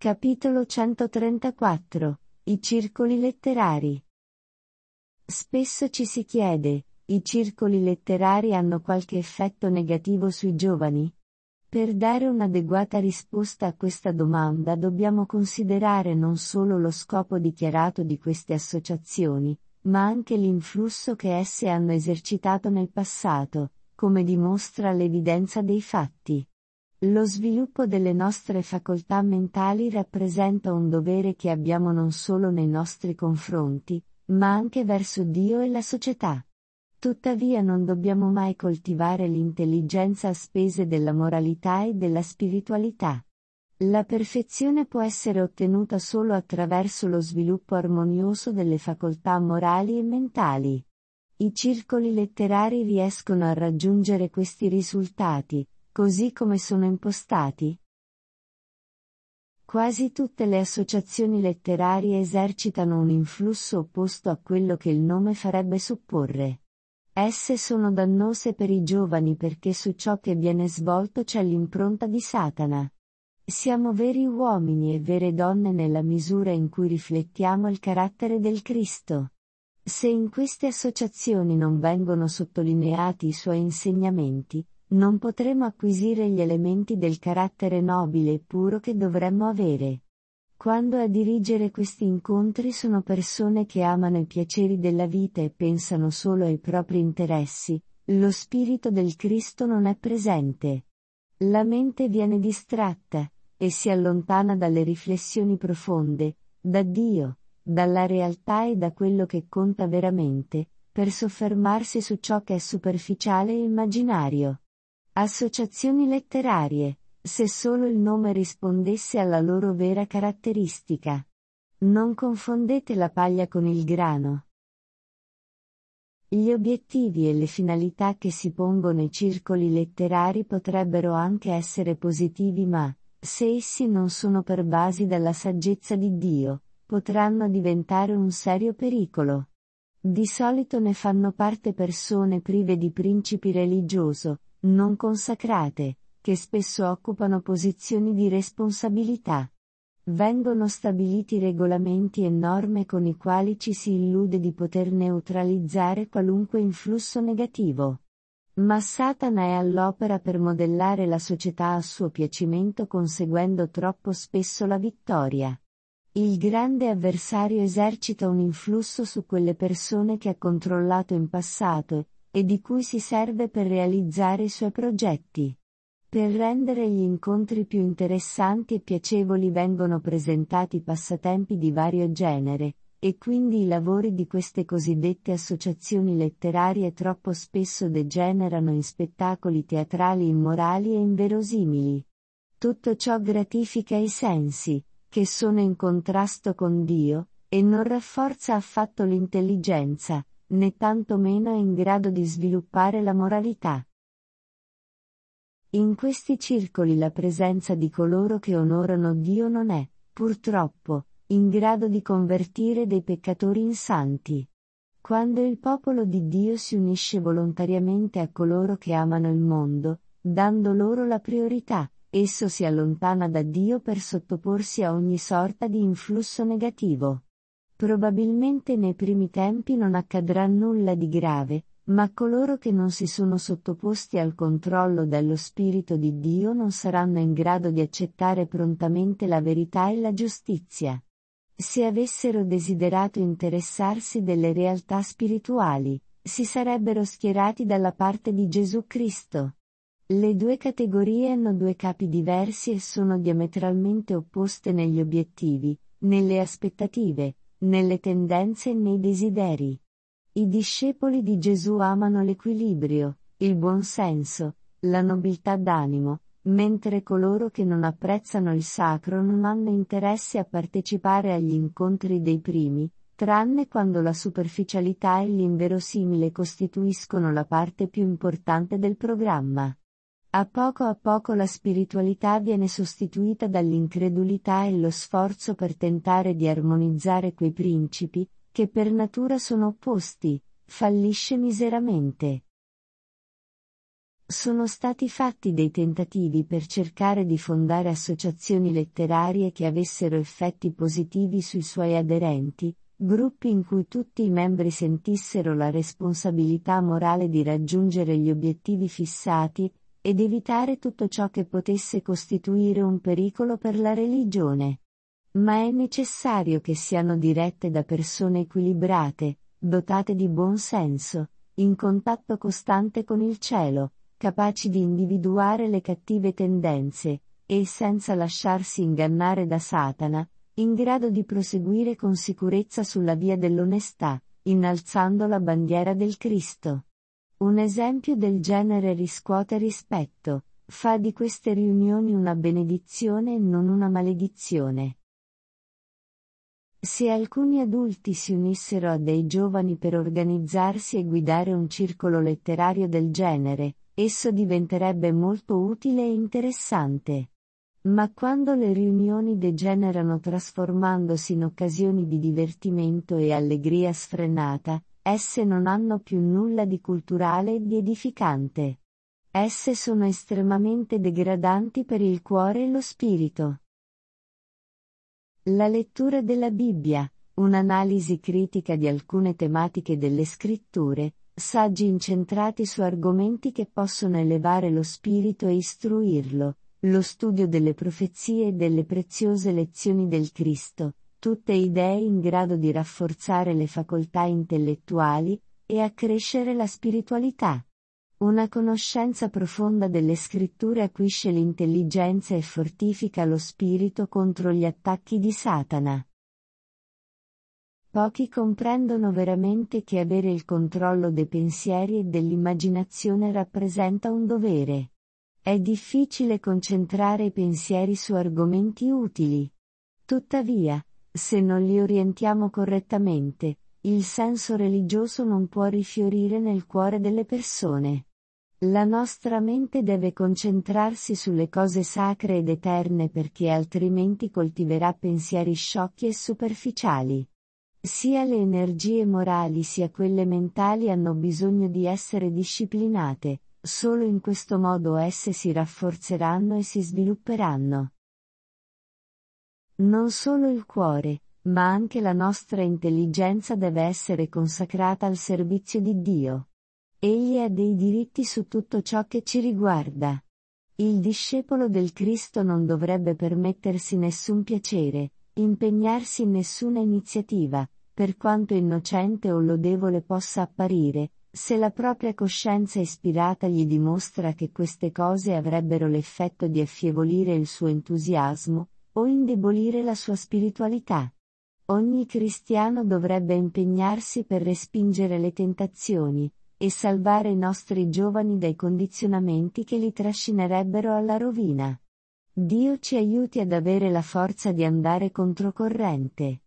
Capitolo 134. I circoli letterari. Spesso ci si chiede, i circoli letterari hanno qualche effetto negativo sui giovani? Per dare un'adeguata risposta a questa domanda dobbiamo considerare non solo lo scopo dichiarato di queste associazioni, ma anche l'influsso che esse hanno esercitato nel passato, come dimostra l'evidenza dei fatti. Lo sviluppo delle nostre facoltà mentali rappresenta un dovere che abbiamo non solo nei nostri confronti, ma anche verso Dio e la società. Tuttavia non dobbiamo mai coltivare l'intelligenza a spese della moralità e della spiritualità. La perfezione può essere ottenuta solo attraverso lo sviluppo armonioso delle facoltà morali e mentali. I circoli letterari riescono a raggiungere questi risultati, così come sono impostati? Quasi tutte le associazioni letterarie esercitano un influsso opposto a quello che il nome farebbe supporre. Esse sono dannose per i giovani perché su ciò che viene svolto c'è l'impronta di Satana. Siamo veri uomini e vere donne nella misura in cui riflettiamo il carattere del Cristo. Se in queste associazioni non vengono sottolineati i suoi insegnamenti, non potremo acquisire gli elementi del carattere nobile e puro che dovremmo avere. Quando a dirigere questi incontri sono persone che amano i piaceri della vita e pensano solo ai propri interessi, lo spirito del Cristo non è presente. La mente viene distratta, e si allontana dalle riflessioni profonde, da Dio, dalla realtà e da quello che conta veramente, per soffermarsi su ciò che è superficiale e immaginario. Associazioni letterarie, se solo il nome rispondesse alla loro vera caratteristica. Non confondete la paglia con il grano. Gli obiettivi e le finalità che si pongono i circoli letterari potrebbero anche essere positivi ma, se essi non sono pervasi dalla saggezza di Dio, potranno diventare un serio pericolo. Di solito ne fanno parte persone prive di principi religioso, non consacrate, che spesso occupano posizioni di responsabilità. Vengono stabiliti regolamenti e norme con i quali ci si illude di poter neutralizzare qualunque influsso negativo. Ma Satana è all'opera per modellare la società a suo piacimento conseguendo troppo spesso la vittoria. Il grande avversario esercita un influsso su quelle persone che ha controllato in passato, e di cui si serve per realizzare i suoi progetti. Per rendere gli incontri più interessanti e piacevoli vengono presentati passatempi di vario genere, e quindi i lavori di queste cosiddette associazioni letterarie troppo spesso degenerano in spettacoli teatrali immorali e inverosimili. Tutto ciò gratifica i sensi, che sono in contrasto con Dio, e non rafforza affatto l'intelligenza, né tanto meno è in grado di sviluppare la moralità. In questi circoli la presenza di coloro che onorano Dio non è, purtroppo, in grado di convertire dei peccatori in santi. Quando il popolo di Dio si unisce volontariamente a coloro che amano il mondo, dando loro la priorità, esso si allontana da Dio per sottoporsi a ogni sorta di influsso negativo. Probabilmente nei primi tempi non accadrà nulla di grave, ma coloro che non si sono sottoposti al controllo dello Spirito di Dio non saranno in grado di accettare prontamente la verità e la giustizia. Se avessero desiderato interessarsi delle realtà spirituali, si sarebbero schierati dalla parte di Gesù Cristo. Le due categorie hanno due capi diversi e sono diametralmente opposte negli obiettivi, nelle aspettative, nelle tendenze e nei desideri. I discepoli di Gesù amano l'equilibrio, il buon senso, la nobiltà d'animo, mentre coloro che non apprezzano il sacro non hanno interesse a partecipare agli incontri dei primi, tranne quando la superficialità e l'inverosimile costituiscono la parte più importante del programma. A poco la spiritualità viene sostituita dall'incredulità e lo sforzo per tentare di armonizzare quei principi, che per natura sono opposti, fallisce miseramente. Sono stati fatti dei tentativi per cercare di fondare associazioni letterarie che avessero effetti positivi sui suoi aderenti, gruppi in cui tutti i membri sentissero la responsabilità morale di raggiungere gli obiettivi fissati, ed evitare tutto ciò che potesse costituire un pericolo per la religione. Ma è necessario che siano dirette da persone equilibrate, dotate di buon senso, in contatto costante con il cielo, capaci di individuare le cattive tendenze, e senza lasciarsi ingannare da Satana, in grado di proseguire con sicurezza sulla via dell'onestà, innalzando la bandiera del Cristo. Un esempio del genere riscuote rispetto, fa di queste riunioni una benedizione e non una maledizione. Se alcuni adulti si unissero a dei giovani per organizzarsi e guidare un circolo letterario del genere, esso diventerebbe molto utile e interessante. Ma quando le riunioni degenerano trasformandosi in occasioni di divertimento e allegria sfrenata, esse non hanno più nulla di culturale e di edificante. Esse sono estremamente degradanti per il cuore e lo spirito. La lettura della Bibbia, un'analisi critica di alcune tematiche delle scritture, saggi incentrati su argomenti che possono elevare lo spirito e istruirlo, lo studio delle profezie e delle preziose lezioni del Cristo, tutte idee in grado di rafforzare le facoltà intellettuali, e accrescere la spiritualità. Una conoscenza profonda delle scritture acuisce l'intelligenza e fortifica lo spirito contro gli attacchi di Satana. Pochi comprendono veramente che avere il controllo dei pensieri e dell'immaginazione rappresenta un dovere. È difficile concentrare i pensieri su argomenti utili. Tuttavia, se non li orientiamo correttamente, il senso religioso non può rifiorire nel cuore delle persone. La nostra mente deve concentrarsi sulle cose sacre ed eterne perché altrimenti coltiverà pensieri sciocchi e superficiali. Sia le energie morali sia quelle mentali hanno bisogno di essere disciplinate, solo in questo modo esse si rafforzeranno e si svilupperanno. Non solo il cuore, ma anche la nostra intelligenza deve essere consacrata al servizio di Dio. Egli ha dei diritti su tutto ciò che ci riguarda. Il discepolo del Cristo non dovrebbe permettersi nessun piacere, impegnarsi in nessuna iniziativa, per quanto innocente o lodevole possa apparire, se la propria coscienza ispirata gli dimostra che queste cose avrebbero l'effetto di affievolire il suo entusiasmo, o indebolire la sua spiritualità. Ogni cristiano dovrebbe impegnarsi per respingere le tentazioni, e salvare i nostri giovani dai condizionamenti che li trascinerebbero alla rovina. Dio ci aiuti ad avere la forza di andare controcorrente.